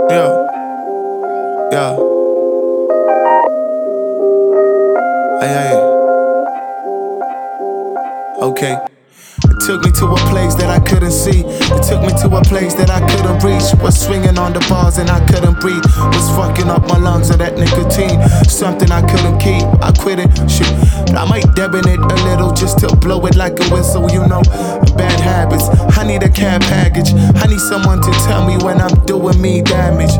Yeah, yeah. Ay, ay. Okay. It took me to a place that I couldn't see. It took me to a place that I couldn't reach. Was swinging on the bars and I couldn't breathe. Was fucking up my lungs of that nicotine. Something I couldn't keep. I quit it. Shit. I might debit it a little just to blow it like a whistle. You know, bad habits. I need a care package. I need someone to tell me when I'm doing me damage.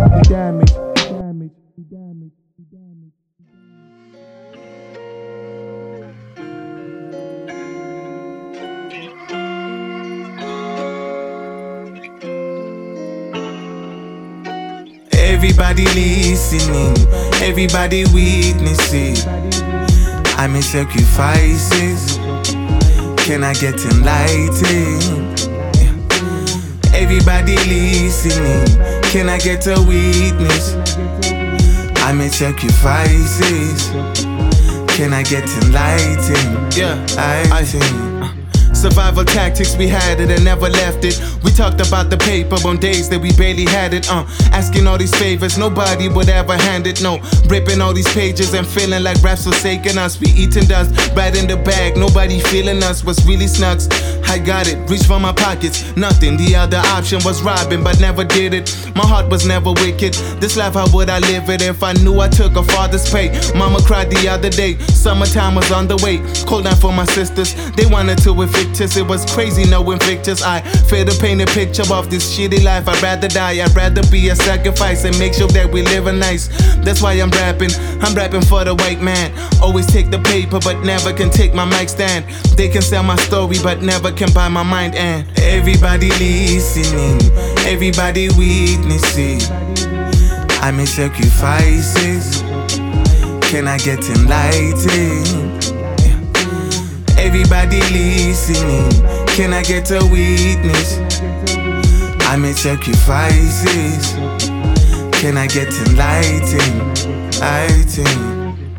Everybody listening, everybody witnessing. I make sacrifices. Can I get enlightened? Everybody listening. Can I get a witness? I make sacrifices. Can I get enlightened? Yeah, I think. Survival tactics, we had it and never left it. We talked about the paper on days that we barely had it. Asking all these favors, nobody would ever hand it. No, ripping all these pages and feeling like rap's forsaking us. We eating dust, right in the bag, nobody feeling us. Was really snugs. I got it, reach for my pockets, nothing. The other option was robbing, but never did it. My heart was never wicked. This life, how would I live it if I knew I took a father's pay? Mama cried the other day, summertime was on the way. Cold down for my sisters, they wanted to evict us. It was crazy knowing victors. I fear to paint a picture of this shitty life. I'd rather die, I'd rather be a sacrifice and make sure that we living nice. That's why I'm rapping for the white man. Always take the paper, but never can take my mic stand. They can sell my story, but never can buy my mind. And everybody listening, everybody witnessing. I make sacrifices. Can I get enlightened? Everybody listening. Can I get a witness? I make sacrifices. Can I get enlightened? I think.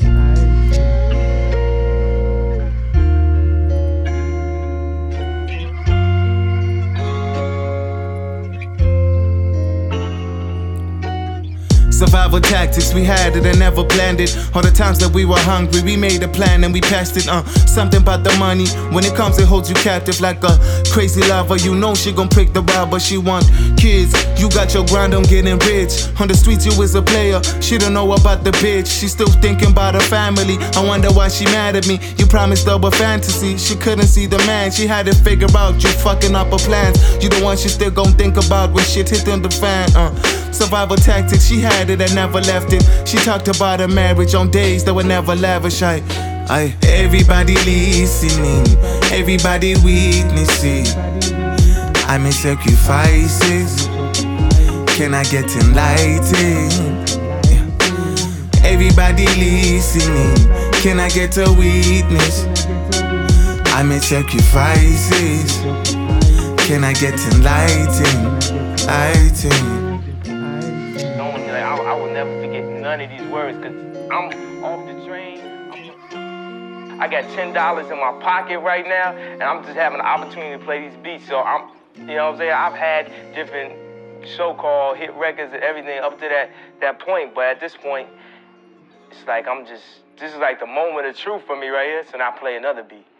Survival tactics, we had it and never planned it. All the times that we were hungry, we made a plan and we passed it. Something about the money, when it comes it holds you captive like a crazy lover. You know she gon' pick the robber, she want kids. You got your grind on getting rich. On the streets you is a player, she don't know about the bitch. She still thinking about her family, I wonder why she mad at me. You promised her a fantasy, she couldn't see the man. She had to figure out you fucking up her plans. You the one she still gon' think about when shit hit in the fan. Survival tactics, she had it and never left it. She talked about her marriage on days that were never lavish. Everybody listening, everybody witnessing. I make sacrifices. Can I get enlightened? Everybody listening. Can I get a witness? I make sacrifices. Can I get enlightened? I think. I will never forget none of these words, cause I'm off the train. I got $10 in my pocket right now, and I'm just having the opportunity to play these beats. So you know what I'm saying? I've had different so-called hit records and everything up to that point, but at this point, it's like this is like the moment of truth for me right here. So now I play another beat.